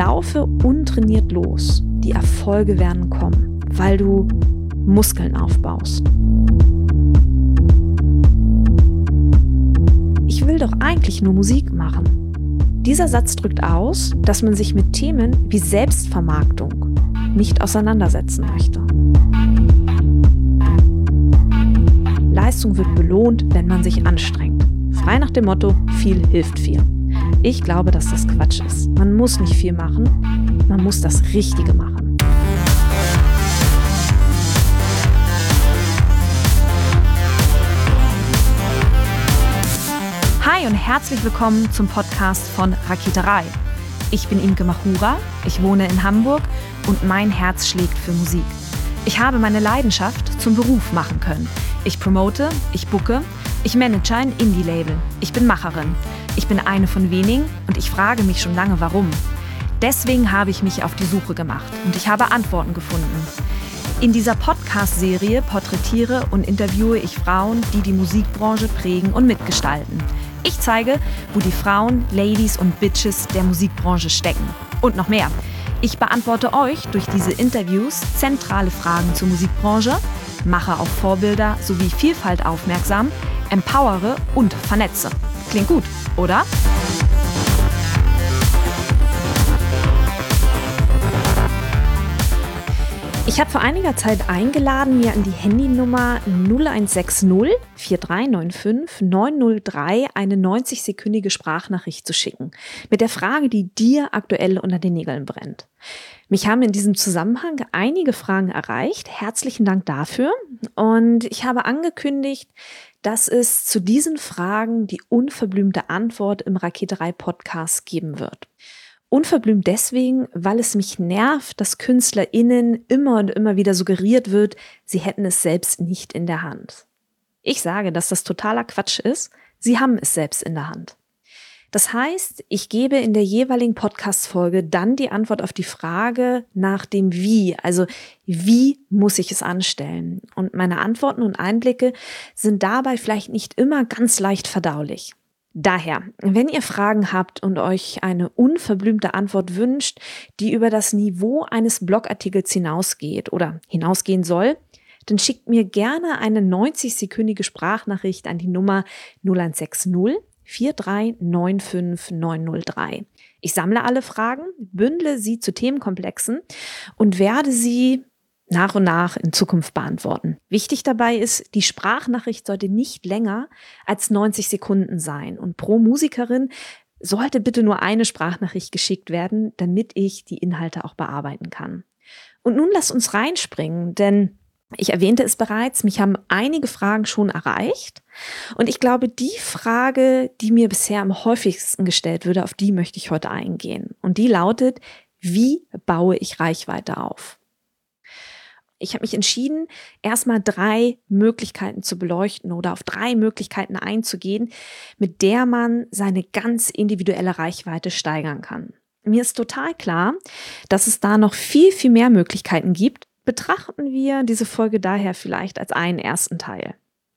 Laufe untrainiert los. Die Erfolge werden kommen, weil du Muskeln aufbaust. Ich will doch eigentlich nur Musik machen. Dieser Satz drückt aus, dass man sich mit Themen wie Selbstvermarktung nicht auseinandersetzen möchte. Leistung wird belohnt, wenn man sich anstrengt. Frei nach dem Motto, viel hilft viel. Ich glaube, dass das Quatsch ist. Man muss nicht viel machen, man muss das Richtige machen. Hi und herzlich willkommen zum Podcast von Raketerei. Ich bin Imke Machura, ich wohne in Hamburg und mein Herz schlägt für Musik. Ich habe meine Leidenschaft zum Beruf machen können. Ich promote, ich booke, ich manage ein Indie-Label. Ich bin Macherin. Ich bin eine von wenigen und ich frage mich schon lange, warum. Deswegen habe ich mich auf die Suche gemacht und ich habe Antworten gefunden. In dieser Podcast-Serie porträtiere und interviewe ich Frauen, die die Musikbranche prägen und mitgestalten. Ich zeige, wo die Frauen, Ladies und Bitches der Musikbranche stecken. Und noch mehr. Ich beantworte euch durch diese Interviews zentrale Fragen zur Musikbranche, mache auf Vorbilder sowie Vielfalt aufmerksam, empowere und vernetze. Klingt gut, oder? Ich habe vor einiger Zeit eingeladen, mir an die Handynummer 0160 4395 903 eine 90-sekündige Sprachnachricht zu schicken. Mit der Frage, die dir aktuell unter den Nägeln brennt. Mich haben in diesem Zusammenhang einige Fragen erreicht. Herzlichen Dank dafür. Und ich habe angekündigt, dass es zu diesen Fragen die unverblümte Antwort im Raketerei-Podcast geben wird. Unverblümt deswegen, weil es mich nervt, dass KünstlerInnen immer und immer wieder suggeriert wird, sie hätten es selbst nicht in der Hand. Ich sage, dass das totaler Quatsch ist. Sie haben es selbst in der Hand. Das heißt, ich gebe in der jeweiligen Podcast-Folge dann die Antwort auf die Frage nach dem Wie, also wie muss ich es anstellen? Und meine Antworten und Einblicke sind dabei vielleicht nicht immer ganz leicht verdaulich. Daher, wenn ihr Fragen habt und euch eine unverblümte Antwort wünscht, die über das Niveau eines Blogartikels hinausgeht oder hinausgehen soll, dann schickt mir gerne eine 90-sekündige Sprachnachricht an die Nummer 0160 4395 903. Ich sammle alle Fragen, bündle sie zu Themenkomplexen und werde sie nach und nach in Zukunft beantworten. Wichtig dabei ist, die Sprachnachricht sollte nicht länger als 90 Sekunden sein und pro Musikerin sollte bitte nur eine Sprachnachricht geschickt werden, damit ich die Inhalte auch bearbeiten kann. Und nun lasst uns reinspringen, denn ich erwähnte es bereits, mich haben einige Fragen schon erreicht und ich glaube, die Frage, die mir bisher am häufigsten gestellt würde, auf die möchte ich heute eingehen. Und die lautet, wie baue ich Reichweite auf? Ich habe mich entschieden, erstmal 3 Möglichkeiten zu beleuchten oder auf 3 Möglichkeiten einzugehen, mit der man seine ganz individuelle Reichweite steigern kann. Mir ist total klar, dass es da noch viel, viel mehr Möglichkeiten gibt. Betrachten wir diese Folge daher vielleicht als einen ersten Teil.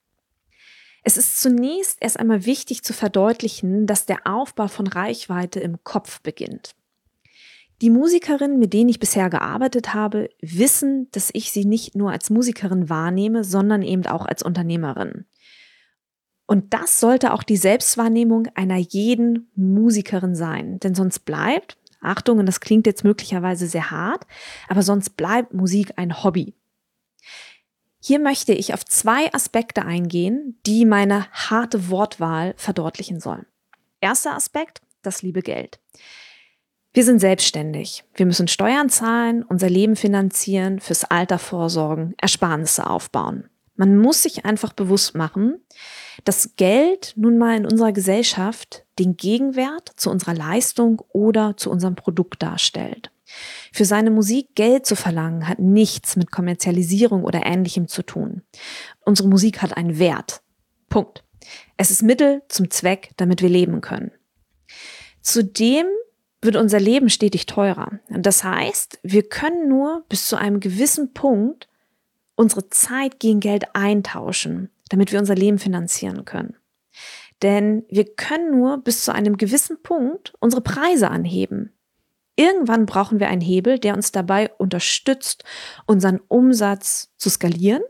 Es ist zunächst erst einmal wichtig zu verdeutlichen, dass der Aufbau von Reichweite im Kopf beginnt. Die Musikerinnen, mit denen ich bisher gearbeitet habe, wissen, dass ich sie nicht nur als Musikerin wahrnehme, sondern eben auch als Unternehmerin. Und das sollte auch die Selbstwahrnehmung einer jeden Musikerin sein, denn sonst bleibt, Achtung, und das klingt jetzt möglicherweise sehr hart, aber sonst bleibt Musik ein Hobby. Hier möchte ich auf 2 Aspekte eingehen, die meine harte Wortwahl verdeutlichen sollen. Erster Aspekt, das liebe Geld. Wir sind selbstständig. Wir müssen Steuern zahlen, unser Leben finanzieren, fürs Alter vorsorgen, Ersparnisse aufbauen. Man muss sich einfach bewusst machen, dass Geld nun mal in unserer Gesellschaft den Gegenwert zu unserer Leistung oder zu unserem Produkt darstellt. Für seine Musik Geld zu verlangen, hat nichts mit Kommerzialisierung oder Ähnlichem zu tun. Unsere Musik hat einen Wert. Punkt. Es ist Mittel zum Zweck, damit wir leben können. Zudem wird unser Leben stetig teurer. Das heißt, wir können nur bis zu einem gewissen Punkt unsere Zeit gegen Geld eintauschen, damit wir unser Leben finanzieren können. Denn wir können nur bis zu einem gewissen Punkt unsere Preise anheben. Irgendwann brauchen wir einen Hebel, der uns dabei unterstützt, unseren Umsatz zu skalieren.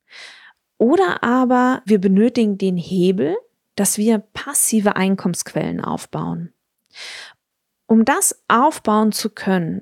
Oder aber wir benötigen den Hebel, dass wir passive Einkommensquellen aufbauen. Um das aufbauen zu können,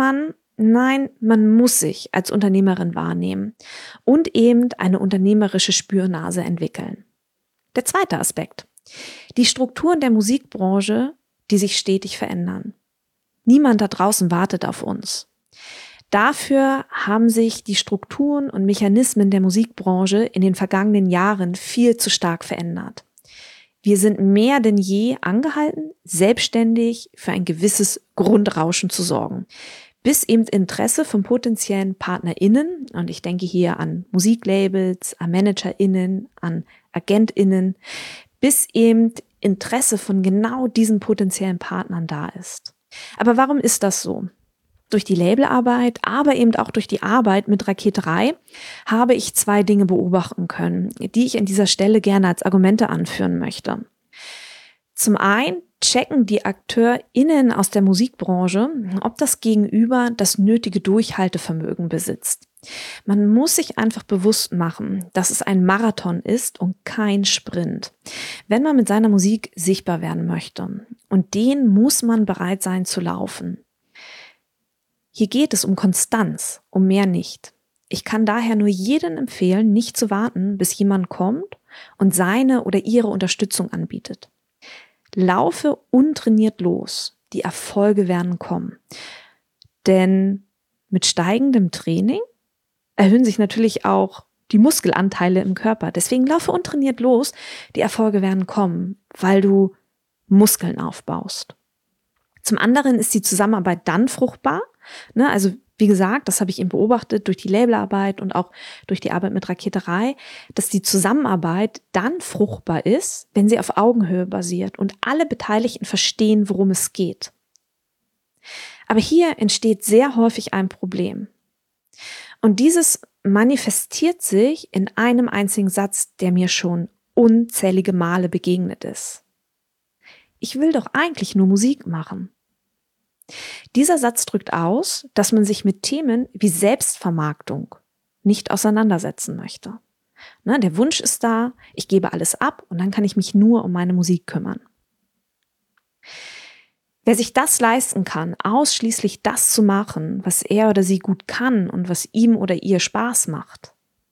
man muss sich als Unternehmerin wahrnehmen und eben eine unternehmerische Spürnase entwickeln. Der zweite Aspekt: die Strukturen der Musikbranche, die sich stetig verändern. Niemand da draußen wartet auf uns. Dafür haben sich die Strukturen und Mechanismen der Musikbranche in den vergangenen Jahren viel zu stark verändert. Wir sind mehr denn je angehalten, selbstständig für ein gewisses Grundrauschen zu sorgen, bis eben Interesse von potenziellen PartnerInnen, und ich denke hier an Musiklabels, an ManagerInnen, an AgentInnen, bis eben Interesse von genau diesen potenziellen Partnern da ist. Aber warum ist das so? Durch die Labelarbeit, aber eben auch durch die Arbeit mit Raketerei habe ich 2 Dinge beobachten können, die ich an dieser Stelle gerne als Argumente anführen möchte. Zum einen checken die AkteurInnen aus der Musikbranche, ob das Gegenüber das nötige Durchhaltevermögen besitzt. Man muss sich einfach bewusst machen, dass es ein Marathon ist und kein Sprint, wenn man mit seiner Musik sichtbar werden möchte. Und den muss man bereit sein zu laufen. Hier geht es um Konstanz, um mehr nicht. Ich kann daher nur jedem empfehlen, nicht zu warten, bis jemand kommt und seine oder ihre Unterstützung anbietet. Laufe untrainiert los. Die Erfolge werden kommen. Denn mit steigendem Training erhöhen sich natürlich auch die Muskelanteile im Körper. Deswegen laufe untrainiert los. Die Erfolge werden kommen, weil du Muskeln aufbaust. Zum anderen ist die Zusammenarbeit dann fruchtbar. Also wie gesagt, das habe ich eben beobachtet durch die Labelarbeit und auch durch die Arbeit mit Raketerei, dass die Zusammenarbeit dann fruchtbar ist, wenn sie auf Augenhöhe basiert und alle Beteiligten verstehen, worum es geht. Aber hier entsteht sehr häufig ein Problem. Und dieses manifestiert sich in einem einzigen Satz, der mir schon unzählige Male begegnet ist. Ich will doch eigentlich nur Musik machen. Dieser Satz drückt aus, dass man sich mit Themen wie Selbstvermarktung nicht auseinandersetzen möchte. Der Wunsch ist da, ich gebe alles ab und dann kann ich mich nur um meine Musik kümmern. Wer sich das leisten kann, ausschließlich das zu machen, was er oder sie gut kann und was ihm oder ihr Spaß macht.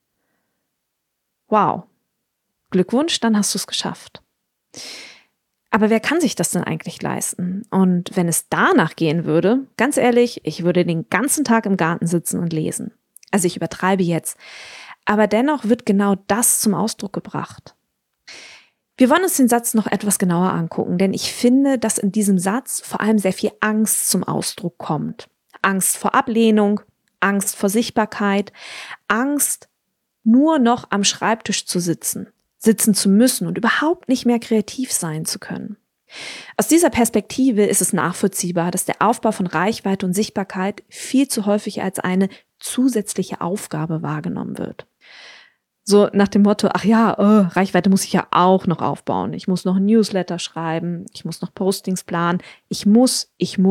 Wow, Glückwunsch, dann hast du es geschafft. Aber wer kann sich das denn eigentlich leisten? Und wenn es danach gehen würde, ganz ehrlich, ich würde den ganzen Tag im Garten sitzen und lesen. Also ich übertreibe jetzt. Aber dennoch wird genau das zum Ausdruck gebracht. Wir wollen uns den Satz noch etwas genauer angucken, denn ich finde, dass in diesem Satz vor allem sehr viel Angst zum Ausdruck kommt. Angst vor Ablehnung, Angst vor Sichtbarkeit, Angst, nur noch am Schreibtisch zu sitzen zu müssen und überhaupt nicht mehr kreativ sein zu können. Aus dieser Perspektive ist es nachvollziehbar, dass der Aufbau von Reichweite und Sichtbarkeit viel zu häufig als eine zusätzliche Aufgabe wahrgenommen wird. So nach dem Motto, Reichweite muss ich ja auch noch aufbauen. Ich muss noch ein Newsletter schreiben, ich muss noch Postings planen. Ich muss.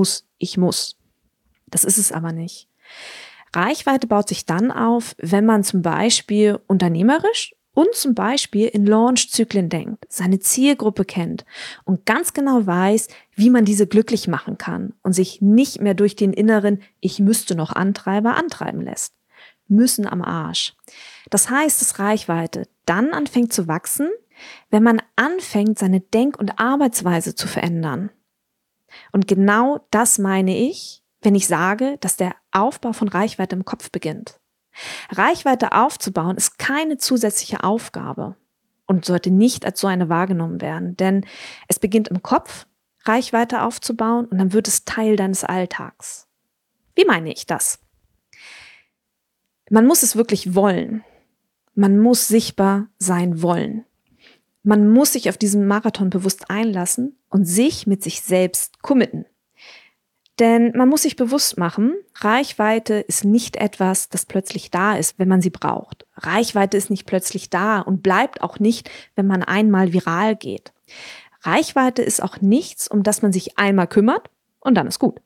Das ist es aber nicht. Reichweite baut sich dann auf, wenn man zum Beispiel unternehmerisch und zum Beispiel in Launch-Zyklen denkt, seine Zielgruppe kennt und ganz genau weiß, wie man diese glücklich machen kann und sich nicht mehr durch den inneren Ich müsste noch Antreiber antreiben lässt. Müssen am Arsch. Das heißt, dass Reichweite dann anfängt zu wachsen, wenn man anfängt, seine Denk- und Arbeitsweise zu verändern. Und genau das meine ich, wenn ich sage, dass der Aufbau von Reichweite im Kopf beginnt. Reichweite aufzubauen ist keine zusätzliche Aufgabe und sollte nicht als so eine wahrgenommen werden, denn es beginnt im Kopf, Reichweite aufzubauen und dann wird es Teil deines Alltags. Wie meine ich das? Man muss es wirklich wollen. Man muss sichtbar sein wollen. Man muss sich auf diesen Marathon bewusst einlassen und sich mit sich selbst committen. Denn man muss sich bewusst machen, Reichweite ist nicht etwas, das plötzlich da ist, wenn man sie braucht. Reichweite ist nicht plötzlich da und bleibt auch nicht, wenn man einmal viral geht. Reichweite ist auch nichts, um das man sich einmal kümmert und dann ist gut.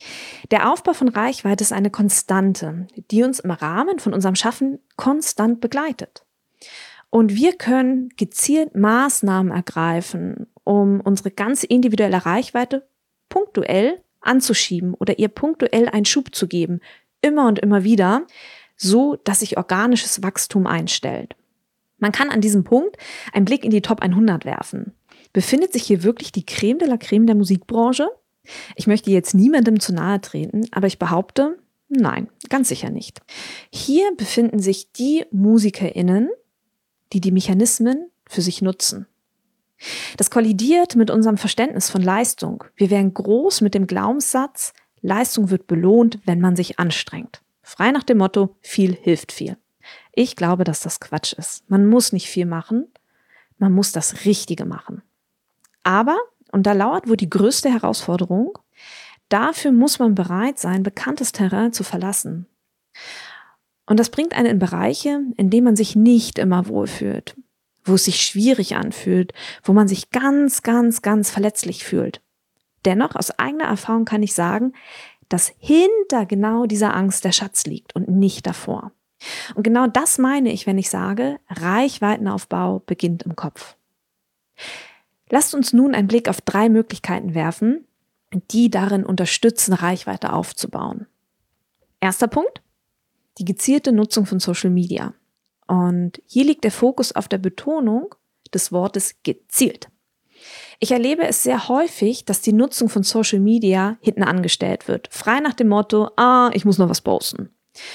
Der Aufbau von Reichweite ist eine Konstante, die uns im Rahmen von unserem Schaffen konstant begleitet. Und wir können gezielt Maßnahmen ergreifen, um unsere ganz individuelle Reichweite punktuell anzuschieben oder ihr punktuell einen Schub zu geben, immer und immer wieder, so dass sich organisches Wachstum einstellt. Man kann an diesem Punkt einen Blick in die Top 100 werfen. Befindet sich hier wirklich die Creme de la Creme der Musikbranche? Ich möchte jetzt niemandem zu nahe treten, aber ich behaupte, nein, ganz sicher nicht. Hier befinden sich die MusikerInnen, die die Mechanismen für sich nutzen. Das kollidiert mit unserem Verständnis von Leistung. Wir werden groß mit dem Glaubenssatz, Leistung wird belohnt, wenn man sich anstrengt. Frei nach dem Motto, viel hilft viel. Ich glaube, dass das Quatsch ist. Man muss nicht viel machen, man muss das Richtige machen. Aber, und da lauert wohl die größte Herausforderung, dafür muss man bereit sein, bekanntes Terrain zu verlassen. Und das bringt einen in Bereiche, in denen man sich nicht immer wohlfühlt, wo es sich schwierig anfühlt, wo man sich ganz, ganz, ganz verletzlich fühlt. Dennoch, aus eigener Erfahrung kann ich sagen, dass hinter genau dieser Angst der Schatz liegt und nicht davor. Und genau das meine ich, wenn ich sage, Reichweitenaufbau beginnt im Kopf. Lasst uns nun einen Blick auf 3 Möglichkeiten werfen, die darin unterstützen, Reichweite aufzubauen. Erster Punkt, die gezielte Nutzung von Social Media. Und hier liegt der Fokus auf der Betonung des Wortes gezielt. Ich erlebe es sehr häufig, dass die Nutzung von Social Media hinten angestellt wird. Frei nach dem Motto, ich muss noch was posten.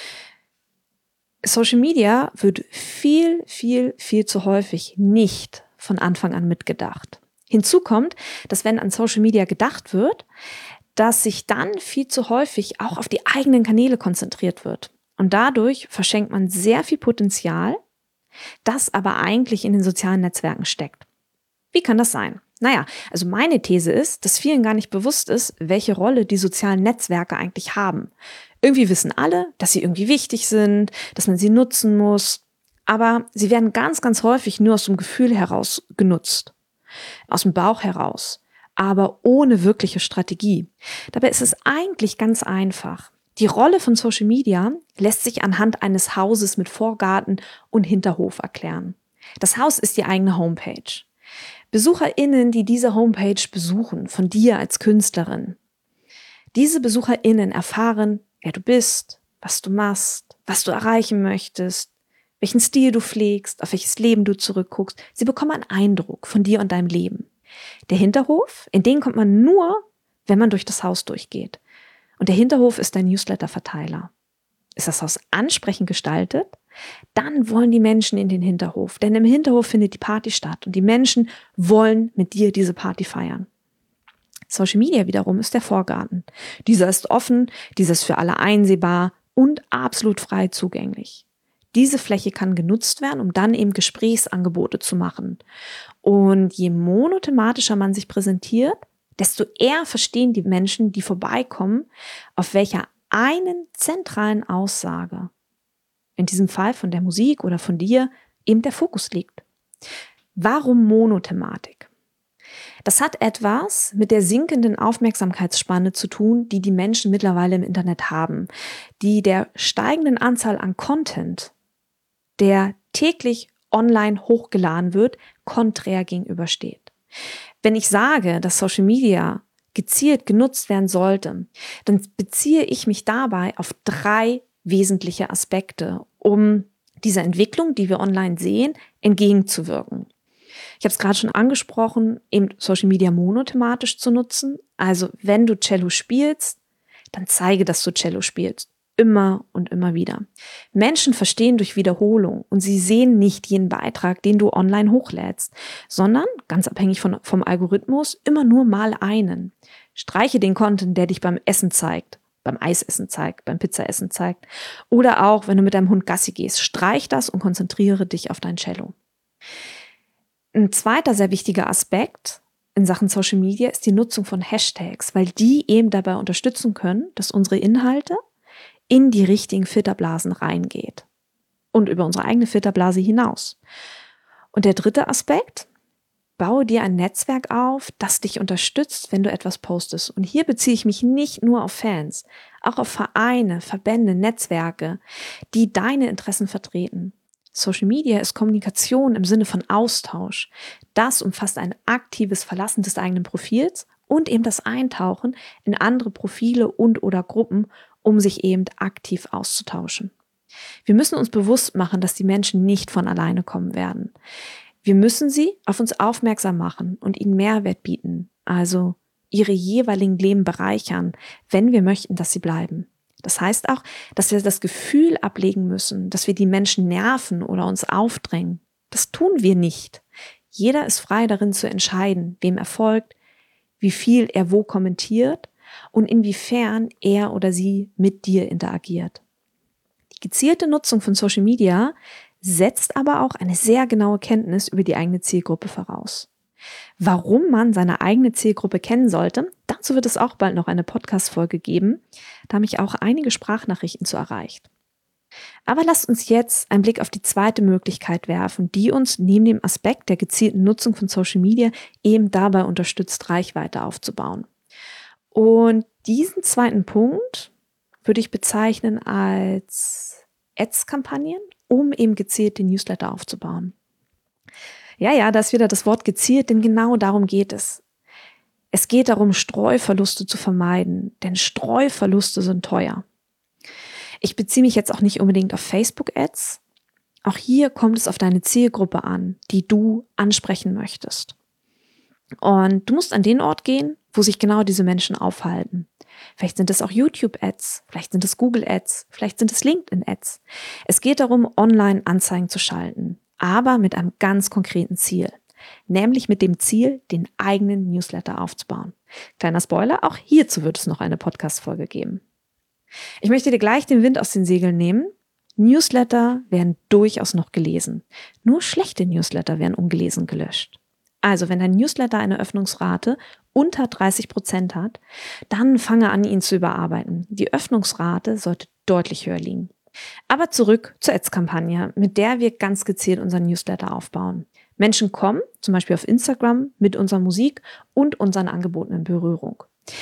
Social Media wird viel zu häufig nicht von Anfang an mitgedacht. Hinzu kommt, dass wenn an Social Media gedacht wird, dass sich dann viel zu häufig auch auf die eigenen Kanäle konzentriert wird. Und dadurch verschenkt man sehr viel Potenzial, das aber eigentlich in den sozialen Netzwerken steckt. Wie kann das sein? Naja, also meine These ist, dass vielen gar nicht bewusst ist, welche Rolle die sozialen Netzwerke eigentlich haben. Irgendwie wissen alle, dass sie irgendwie wichtig sind, dass man sie nutzen muss, aber sie werden ganz, ganz häufig nur aus dem Gefühl heraus genutzt, aus dem Bauch heraus, aber ohne wirkliche Strategie. Dabei ist es eigentlich ganz einfach. Die Rolle von Social Media lässt sich anhand eines Hauses mit Vorgarten und Hinterhof erklären. Das Haus ist die eigene Homepage. BesucherInnen, die diese Homepage besuchen, von dir als Künstlerin. Diese BesucherInnen erfahren, wer du bist, was du machst, was du erreichen möchtest, welchen Stil du pflegst, auf welches Leben du zurückguckst. Sie bekommen einen Eindruck von dir und deinem Leben. Der Hinterhof, in den kommt man nur, wenn man durch das Haus durchgeht. Und der Hinterhof ist dein Newsletter-Verteiler. Ist das Haus ansprechend gestaltet? Dann wollen die Menschen in den Hinterhof. Denn im Hinterhof findet die Party statt und die Menschen wollen mit dir diese Party feiern. Social Media wiederum ist der Vorgarten. Dieser ist offen, dieser ist für alle einsehbar und absolut frei zugänglich. Diese Fläche kann genutzt werden, um dann eben Gesprächsangebote zu machen. Und je monothematischer man sich präsentiert, desto eher verstehen die Menschen, die vorbeikommen, auf welcher einen zentralen Aussage, in diesem Fall von der Musik oder von dir, eben der Fokus liegt. Warum Monothematik? Das hat etwas mit der sinkenden Aufmerksamkeitsspanne zu tun, die die Menschen mittlerweile im Internet haben, die der steigenden Anzahl an Content, der täglich online hochgeladen wird, konträr gegenübersteht. Wenn ich sage, dass Social Media gezielt genutzt werden sollte, dann beziehe ich mich dabei auf 3 wesentliche Aspekte, um dieser Entwicklung, die wir online sehen, entgegenzuwirken. Ich habe es gerade schon angesprochen, eben Social Media monothematisch zu nutzen. Also wenn du Cello spielst, dann zeige, dass du Cello spielst. Immer und immer wieder. Menschen verstehen durch Wiederholung und sie sehen nicht jeden Beitrag, den du online hochlädst, sondern, ganz abhängig vom Algorithmus, immer nur mal einen. Streiche den Content, der dich beim Essen zeigt, beim Eisessen zeigt, beim Pizzaessen zeigt oder auch, wenn du mit deinem Hund Gassi gehst. Streich das und konzentriere dich auf dein Cello. Ein zweiter sehr wichtiger Aspekt in Sachen Social Media ist die Nutzung von Hashtags, weil die eben dabei unterstützen können, dass unsere Inhalte in die richtigen Filterblasen reingeht und über unsere eigene Filterblase hinaus. Und der dritte Aspekt, Baue dir ein Netzwerk auf, das dich unterstützt, wenn du etwas postest. Und hier beziehe ich mich nicht nur auf Fans, auch auf Vereine, Verbände, Netzwerke, die deine Interessen vertreten. Social Media ist Kommunikation im Sinne von Austausch. Das umfasst ein aktives Verlassen des eigenen Profils und eben das Eintauchen in andere Profile und/oder Gruppen, um sich eben aktiv auszutauschen. Wir müssen uns bewusst machen, dass die Menschen nicht von alleine kommen werden. Wir müssen sie auf uns aufmerksam machen und ihnen Mehrwert bieten, also ihre jeweiligen Leben bereichern, wenn wir möchten, dass sie bleiben. Das heißt auch, dass wir das Gefühl ablegen müssen, dass wir die Menschen nerven oder uns aufdrängen. Das tun wir nicht. Jeder ist frei darin zu entscheiden, wem er folgt, wie viel er wo kommentiert und inwiefern er oder sie mit dir interagiert. Die gezielte Nutzung von Social Media setzt aber auch eine sehr genaue Kenntnis über die eigene Zielgruppe voraus. Warum man seine eigene Zielgruppe kennen sollte, dazu wird es auch bald noch eine Podcast-Folge geben, da mich auch einige Sprachnachrichten zu erreicht. Aber lasst uns jetzt einen Blick auf die zweite Möglichkeit werfen, die uns neben dem Aspekt der gezielten Nutzung von Social Media eben dabei unterstützt, Reichweite aufzubauen. Und diesen zweiten Punkt würde ich bezeichnen als Ads-Kampagnen, um eben gezielt den Newsletter aufzubauen. Ja, da ist wieder das Wort gezielt, denn genau darum geht es. Es geht darum, Streuverluste zu vermeiden, denn Streuverluste sind teuer. Ich beziehe mich jetzt auch nicht unbedingt auf Facebook-Ads. Auch hier kommt es auf deine Zielgruppe an, die du ansprechen möchtest. Und du musst an den Ort gehen, wo sich genau diese Menschen aufhalten. Vielleicht sind es auch YouTube-Ads, vielleicht sind es Google-Ads, vielleicht sind es LinkedIn-Ads. Es geht darum, Online-Anzeigen zu schalten, aber mit einem ganz konkreten Ziel. Nämlich mit dem Ziel, den eigenen Newsletter aufzubauen. Kleiner Spoiler, auch hierzu wird es noch eine Podcast-Folge geben. Ich möchte dir gleich den Wind aus den Segeln nehmen. Newsletter werden durchaus noch gelesen. Nur schlechte Newsletter werden ungelesen gelöscht. Also wenn dein Newsletter eine Öffnungsrate unter 30% hat, dann fange an, ihn zu überarbeiten. Die Öffnungsrate sollte deutlich höher liegen. Aber zurück zur Ads-Kampagne, mit der wir ganz gezielt unseren Newsletter aufbauen. Menschen kommen, zum Beispiel auf Instagram, mit unserer Musik und unseren Angeboten in Berührung.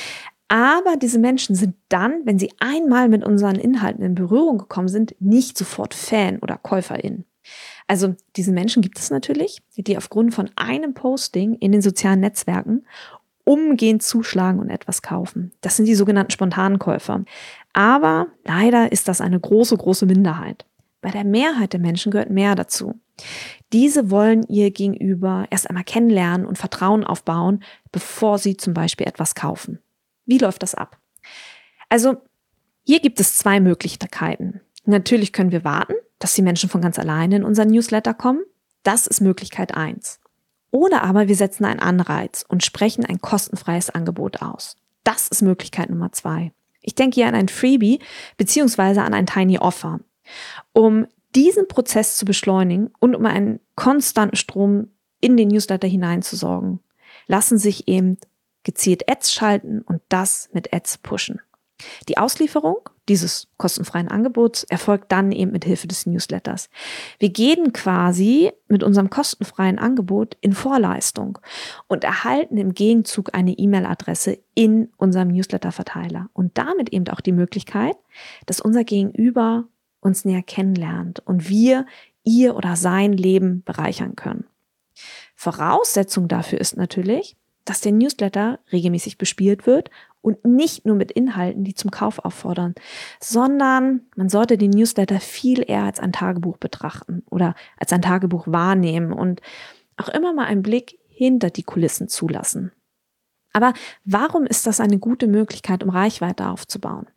Aber diese Menschen sind dann, wenn sie einmal mit unseren Inhalten in Berührung gekommen sind, nicht sofort Fan oder KäuferInnen. Also diese Menschen gibt es natürlich, die aufgrund von einem Posting in den sozialen Netzwerken umgehend zuschlagen und etwas kaufen. Das sind die sogenannten spontanen Käufer. Aber leider ist das eine große, große Minderheit. Bei der Mehrheit der Menschen gehört mehr dazu. Diese wollen ihr Gegenüber erst einmal kennenlernen und Vertrauen aufbauen, bevor sie zum Beispiel etwas kaufen. Wie läuft das ab? Also hier gibt es zwei Möglichkeiten. Natürlich können wir warten, dass die Menschen von ganz alleine in unseren Newsletter kommen. Das ist Möglichkeit 1. Oder aber wir setzen einen Anreiz und sprechen ein kostenfreies Angebot aus. Das ist Möglichkeit Nummer 2. Ich denke hier an ein Freebie bzw. an ein Tiny Offer. Um diesen Prozess zu beschleunigen und um einen konstanten Strom in den Newsletter hineinzusorgen, lassen sich eben gezielt Ads schalten und das mit Ads pushen. Die Auslieferung dieses kostenfreien Angebots erfolgt dann eben mit Hilfe des Newsletters. Wir gehen quasi mit unserem kostenfreien Angebot in Vorleistung und erhalten im Gegenzug eine E-Mail-Adresse in unserem Newsletter-Verteiler und damit eben auch die Möglichkeit, dass unser Gegenüber uns näher kennenlernt und wir ihr oder sein Leben bereichern können. Voraussetzung dafür ist natürlich, dass der Newsletter regelmäßig bespielt wird und nicht nur mit Inhalten, die zum Kauf auffordern, sondern man sollte den Newsletter viel eher als ein Tagebuch betrachten oder als ein Tagebuch wahrnehmen und auch immer mal einen Blick hinter die Kulissen zulassen. Aber warum ist das eine gute Möglichkeit, um Reichweite aufzubauen?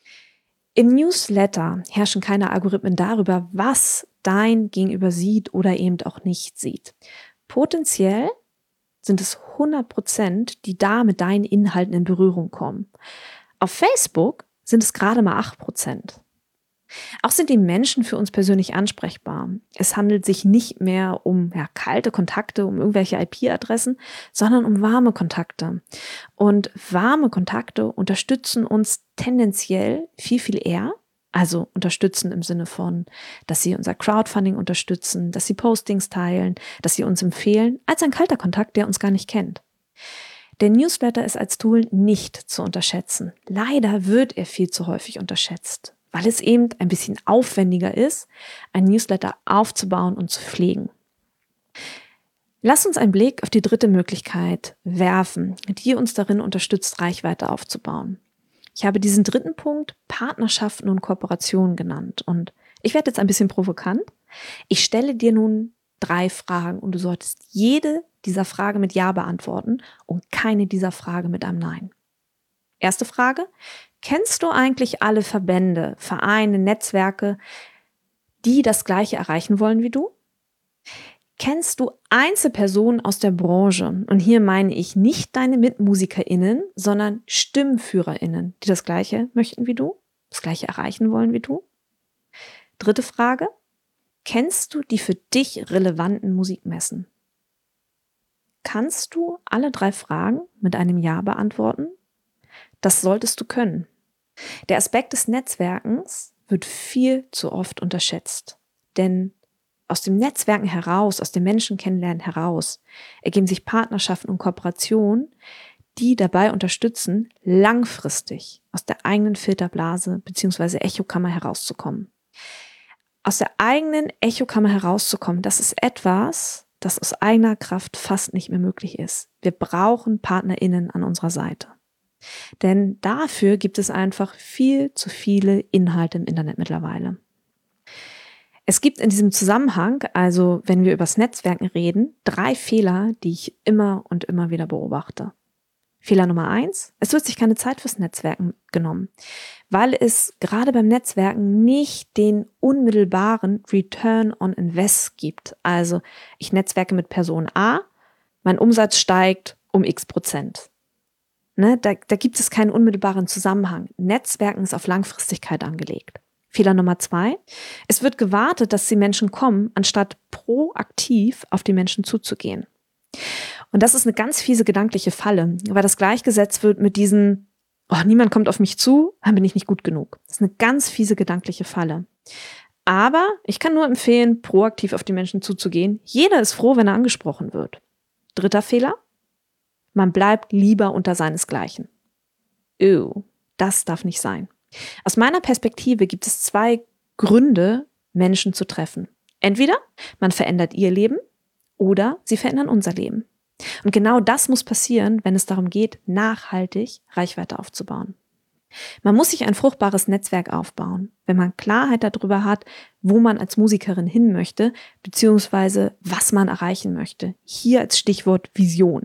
Im Newsletter herrschen keine Algorithmen darüber, was dein Gegenüber sieht oder eben auch nicht sieht. Potenziell sind es 100%, die da mit deinen Inhalten in Berührung kommen. Auf Facebook sind es gerade mal 8%. Auch sind die Menschen für uns persönlich ansprechbar. Es handelt sich nicht mehr um kalte Kontakte, um irgendwelche IP-Adressen, sondern um warme Kontakte. Und warme Kontakte unterstützen uns tendenziell viel, viel eher Also unterstützen im Sinne von, dass sie unser Crowdfunding unterstützen, dass sie Postings teilen, dass sie uns empfehlen, als ein kalter Kontakt, der uns gar nicht kennt. Der Newsletter ist als Tool nicht zu unterschätzen. Leider wird er viel zu häufig unterschätzt, weil es eben ein bisschen aufwendiger ist, ein Newsletter aufzubauen und zu pflegen. Lass uns einen Blick auf die dritte Möglichkeit werfen, die uns darin unterstützt, Reichweite aufzubauen. Ich habe diesen dritten Punkt Partnerschaften und Kooperationen genannt und ich werde jetzt ein bisschen provokant. Ich stelle dir nun 3 Fragen und du solltest jede dieser Fragen mit Ja beantworten und keine dieser Fragen mit einem Nein. Erste Frage: Kennst du eigentlich alle Verbände, Vereine, Netzwerke, die das Gleiche erreichen wollen wie du? Kennst du Einzelpersonen aus der Branche? Und hier meine ich nicht deine MitmusikerInnen, sondern StimmführerInnen, die das Gleiche möchten wie du, das Gleiche erreichen wollen wie du? Dritte Frage: Kennst du die für dich relevanten Musikmessen? Kannst du alle 3 Fragen mit einem Ja beantworten? Das solltest du können. Der Aspekt des Netzwerkens wird viel zu oft unterschätzt, denn aus dem Netzwerken heraus, aus dem Menschen kennenlernen heraus, ergeben sich Partnerschaften und Kooperationen, die dabei unterstützen, langfristig aus der eigenen Filterblase bzw. Echokammer herauszukommen. Aus der eigenen Echokammer herauszukommen, das ist etwas, das aus eigener Kraft fast nicht mehr möglich ist. Wir brauchen PartnerInnen an unserer Seite. Denn dafür gibt es einfach viel zu viele Inhalte im Internet mittlerweile. Es gibt in diesem Zusammenhang, also wenn wir über das Netzwerken reden, 3 Fehler, die ich immer und immer wieder beobachte. Fehler Nummer 1: Es wird sich keine Zeit fürs Netzwerken genommen, weil es gerade beim Netzwerken nicht den unmittelbaren Return on Invest gibt. Also ich netzwerke mit Person A, mein Umsatz steigt um x%. Da gibt es keinen unmittelbaren Zusammenhang. Netzwerken ist auf Langfristigkeit angelegt. Fehler Nummer 2: Es wird gewartet, dass die Menschen kommen, anstatt proaktiv auf die Menschen zuzugehen. Und das ist eine ganz fiese gedankliche Falle, weil das gleichgesetzt wird mit diesen, oh, niemand kommt auf mich zu, dann bin ich nicht gut genug. Das ist eine ganz fiese gedankliche Falle. Aber ich kann nur empfehlen, proaktiv auf die Menschen zuzugehen. Jeder ist froh, wenn er angesprochen wird. Dritter Fehler: Man bleibt lieber unter seinesgleichen. Das darf nicht sein. Aus meiner Perspektive gibt es 2 Gründe, Menschen zu treffen. Entweder man verändert ihr Leben oder sie verändern unser Leben. Und genau das muss passieren, wenn es darum geht, nachhaltig Reichweite aufzubauen. Man muss sich ein fruchtbares Netzwerk aufbauen, wenn man Klarheit darüber hat, wo man als Musikerin hin möchte, beziehungsweise was man erreichen möchte. Hier als Stichwort Vision.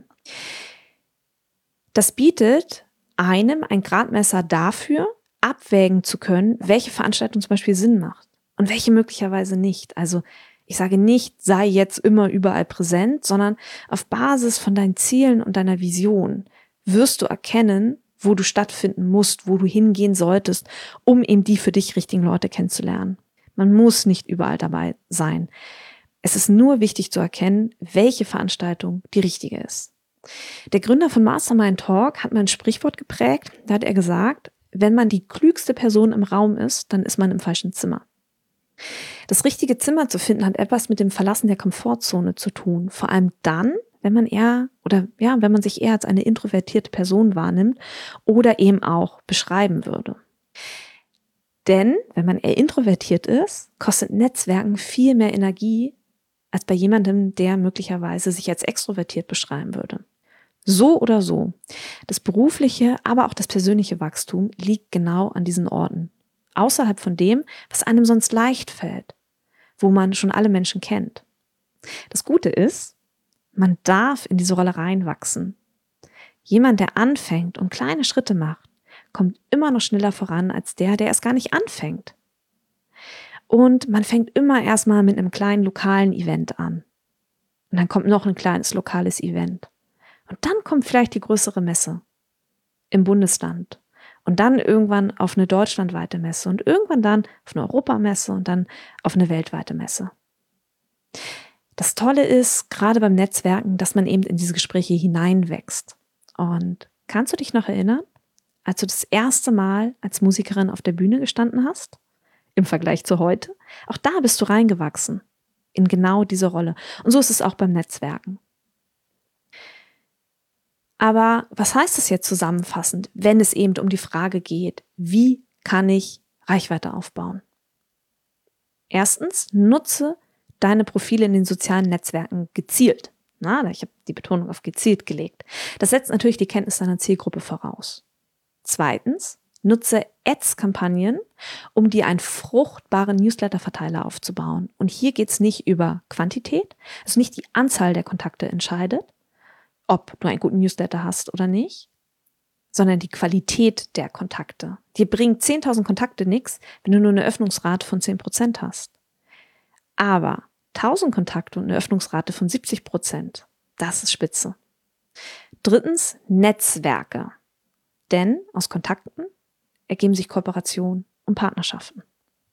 Das bietet einem ein Gradmesser dafür, abwägen zu können, welche Veranstaltung zum Beispiel Sinn macht und welche möglicherweise nicht. Also ich sage nicht, sei jetzt immer überall präsent, sondern auf Basis von deinen Zielen und deiner Vision wirst du erkennen, wo du stattfinden musst, wo du hingehen solltest, um eben die für dich richtigen Leute kennenzulernen. Man muss nicht überall dabei sein. Es ist nur wichtig zu erkennen, welche Veranstaltung die richtige ist. Der Gründer von Mastermind Talk hat mal ein Sprichwort geprägt. Da hat er gesagt: Wenn man die klügste Person im Raum ist, dann ist man im falschen Zimmer. Das richtige Zimmer zu finden hat etwas mit dem Verlassen der Komfortzone zu tun. Vor allem dann, wenn man wenn man sich eher als eine introvertierte Person wahrnimmt oder eben auch beschreiben würde. Denn wenn man eher introvertiert ist, kostet Netzwerken viel mehr Energie als bei jemandem, der möglicherweise sich als extrovertiert beschreiben würde. So oder so, das berufliche, aber auch das persönliche Wachstum liegt genau an diesen Orten. Außerhalb von dem, was einem sonst leicht fällt, wo man schon alle Menschen kennt. Das Gute ist, man darf in diese Rolle reinwachsen. Jemand, der anfängt und kleine Schritte macht, kommt immer noch schneller voran als der erst gar nicht anfängt. Und man fängt immer erstmal mit einem kleinen lokalen Event an. Und dann kommt noch ein kleines lokales Event. Und dann kommt vielleicht die größere Messe im Bundesland. Und dann irgendwann auf eine deutschlandweite Messe und irgendwann dann auf eine Europamesse und dann auf eine weltweite Messe. Das Tolle ist, gerade beim Netzwerken, dass man eben in diese Gespräche hineinwächst. Und kannst du dich noch erinnern, als du das erste Mal als Musikerin auf der Bühne gestanden hast? im Vergleich zu heute. Auch da bist du reingewachsen in genau diese Rolle. Und so ist es auch beim Netzwerken. Aber was heißt das jetzt zusammenfassend, wenn es eben um die Frage geht, wie kann ich Reichweite aufbauen? Erstens, nutze deine Profile in den sozialen Netzwerken gezielt. Ich habe die Betonung auf gezielt gelegt. Das setzt natürlich die Kenntnis deiner Zielgruppe voraus. Zweitens, nutze Ads-Kampagnen, um dir einen fruchtbaren Newsletter-Verteiler aufzubauen. Und hier geht es nicht über Quantität, also nicht die Anzahl der Kontakte entscheidet, ob du einen guten Newsletter hast oder nicht, sondern die Qualität der Kontakte. Dir bringt 10.000 Kontakte nichts, wenn du nur eine Öffnungsrate von 10% hast. Aber 1.000 Kontakte und eine Öffnungsrate von 70%, das ist spitze. Drittens, Netzwerke. Denn aus Kontakten ergeben sich Kooperationen und Partnerschaften.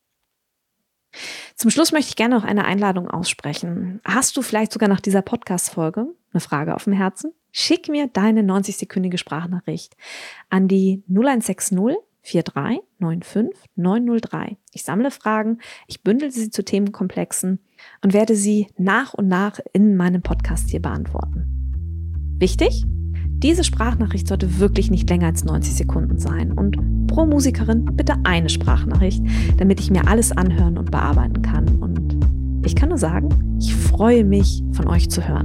Zum Schluss möchte ich gerne noch eine Einladung aussprechen. Hast du vielleicht sogar nach dieser Podcast-Folge eine Frage auf dem Herzen? Schick mir deine 90-sekündige Sprachnachricht an die 0160 43 95 903. Ich sammle Fragen, ich bündel sie zu Themenkomplexen und werde sie nach und nach in meinem Podcast hier beantworten. Wichtig? Diese Sprachnachricht sollte wirklich nicht länger als 90 Sekunden sein und pro Musikerin bitte eine Sprachnachricht, damit ich mir alles anhören und bearbeiten kann. Und ich kann nur sagen, ich freue mich, von euch zu hören.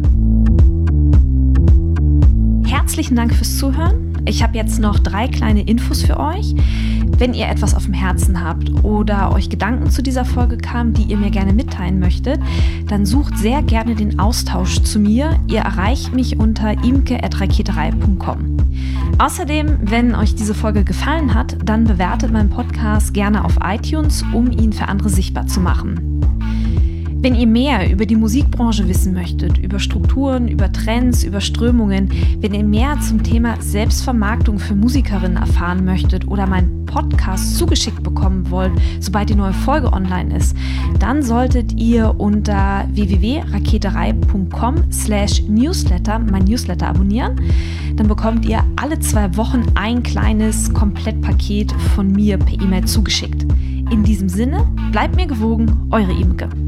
Herzlichen Dank fürs Zuhören. Ich habe jetzt noch 3 kleine Infos für euch. Wenn ihr etwas auf dem Herzen habt oder euch Gedanken zu dieser Folge kamen, die ihr mir gerne mitteilen möchtet, dann sucht sehr gerne den Austausch zu mir. Ihr erreicht mich unter imke@raketerei.com. Außerdem, wenn euch diese Folge gefallen hat, dann bewertet meinen Podcast gerne auf iTunes, um ihn für andere sichtbar zu machen. Wenn ihr mehr über die Musikbranche wissen möchtet, über Strukturen, über Trends, über Strömungen, wenn ihr mehr zum Thema Selbstvermarktung für Musikerinnen erfahren möchtet oder meinen Podcast zugeschickt bekommen wollt, sobald die neue Folge online ist, dann solltet ihr unter www.raketerei.com/newsletter mein Newsletter abonnieren. Dann bekommt ihr alle 2 Wochen ein kleines Komplettpaket von mir per E-Mail zugeschickt. In diesem Sinne, bleibt mir gewogen, eure Imke.